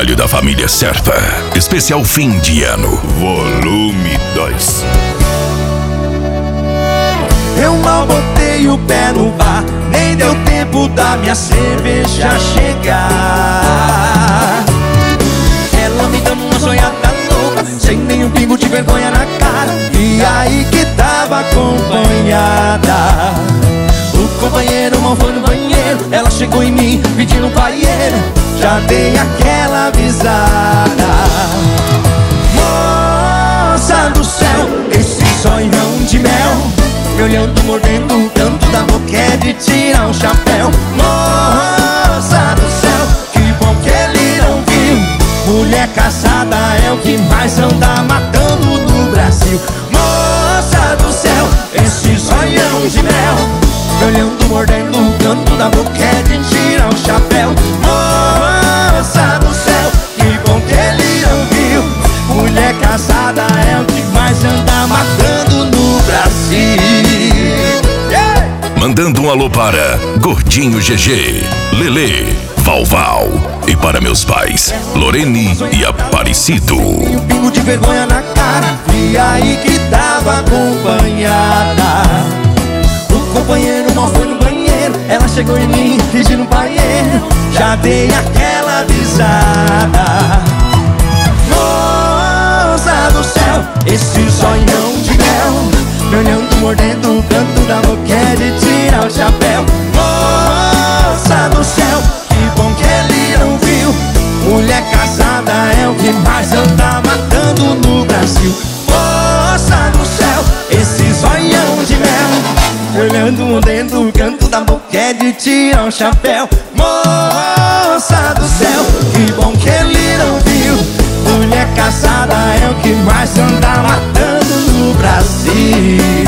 trabalho da família Serpa. Especial fim de ano. Volume 2. Eu mal botei o pé no bar, nem deu tempo da minha cerveja chegar. Ela me dando uma sonhada louca, sem nenhum pingo de vergonha na cara. E aí que tava acompanhada. O companheiro mal foi no banheiro, ela chegou em mim pedindo um paieiro. Já dei aquela avisada. Moça do céu, esse sonhão de mel, me olhando, mordendo o canto da boca, é de tirar o chapéu. Moça do céu, que bom que ele não viu. Mulher casada é o que mais anda matando no Brasil. Moça do céu, esse sonhão de mel, me olhando, mordendo o canto da boca, é de tirar o chapéu. Moça do céu, que bom que ele não viu. Mulher casada é o que mais anda matando no Brasil. Mandando um alô para Gordinho GG, Lelê, Valval. E para meus pais, Lorene e Aparecido. E um pingo de vergonha na cara, e aí que tava acompanhada. O companheiro mal foi no banheiro, ela chegou em mim pedindo um paieiro. Já dei aquela avisada. Moça do céu, esse sonhão de mel, me olhando, mordendo o canto da boca, é de tirar o chapéu. Moça do céu, que bom que ele não viu. Mulher casada é o que mais anda matando no Brasil. Moça do céu, esse sonhão de mel, me olhando, mordendo o canto da boca, é de tirar o chapéu. Moça do céu, que bom que ele não viu. Mulher casada é o que mais anda matando no Brasil.